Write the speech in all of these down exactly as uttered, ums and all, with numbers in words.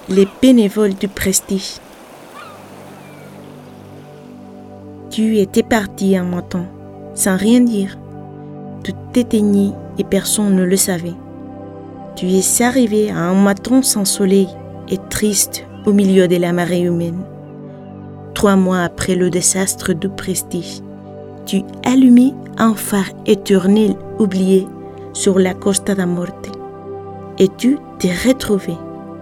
les bénévoles du Prestige. Tu étais parti un matin, sans rien dire. Tu t'éteignais et personne ne le savait. Tu es arrivé à un matin sans soleil et triste au milieu de la marée humaine. Trois mois après le désastre du Prestige, tu allumais un phare éternel oublié sur la Costa da Morte et tu t'es retrouvé.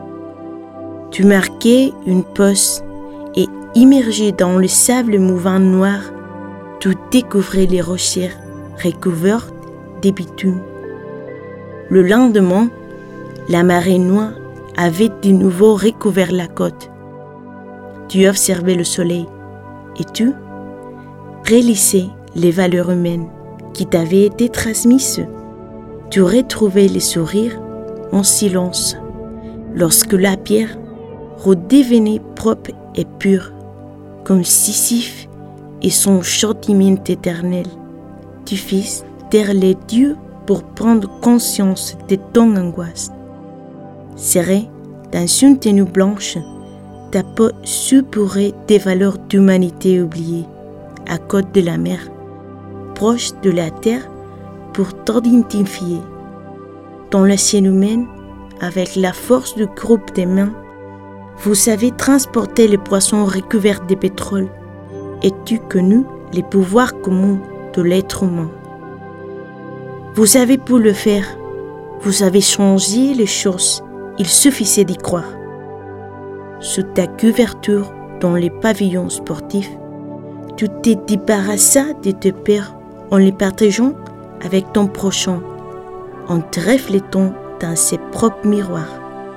Tu marquais une pause et immergé dans le sable mouvant noir, tu découvrais les rochers recouvertes de bitume. Le lendemain, la marée noire avait de nouveau recouvert la côte. Tu observais le soleil et tu réalisais les valeurs humaines qui t'avaient été transmises. Tu retrouvais les sourires en silence lorsque la pierre redevenait propre et pure, comme Sisyphe et son châtiment éternel. Tu fis taire les dieux pour prendre conscience de ton angoisse. Serré dans une tenue blanche, ta peau suppurée des valeurs d'humanité oubliées, à côté de la mer, proche de la terre pour t'identifier. Dans le ciel humain, avec la force du groupe des mains, vous savez transporter les poissons recouverts de pétrole et tu connu les pouvoirs communs de l'être humain. Vous avez pu le faire, vous avez changé les choses, il suffisait d'y croire. Sous ta couverture dans les pavillons sportifs, tu te débarrassas de tes peurs en les partageant avec ton prochain, en te reflétant dans ses propres miroirs.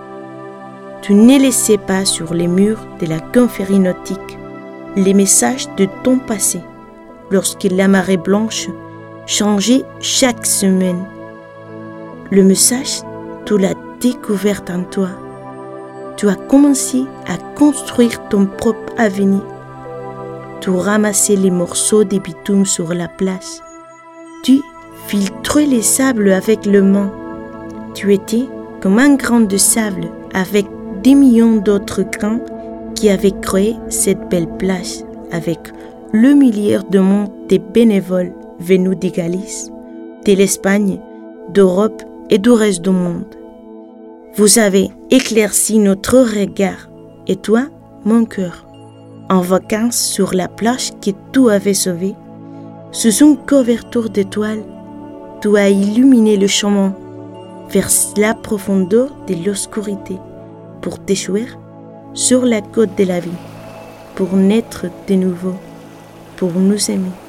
Tu ne laissais pas sur les murs de la confrérie nautique les messages de ton passé, lorsque la marée blanche changeait chaque semaine. Le message, tu l'as découvert en toi. Tu as commencé à construire ton propre avenir. Tu ramassais les morceaux de bitume sur la plage. Tu filtrais les sables avec le main. Tu étais comme un grain de sable avec des millions d'autres grains qui avaient créé cette belle plage avec le millier de monde de bénévoles venus de Galice, de l'Espagne, d'Europe et du reste du monde. Vous avez éclairci notre regard et toi, mon cœur, en vacances sur la plage que tu avais sauvée, sous une couverture d'étoiles, tu as illuminé le chemin vers la profondeur de l'obscurité pour t'échouer sur la côte de la vie, pour naître de nouveau, pour nous aimer.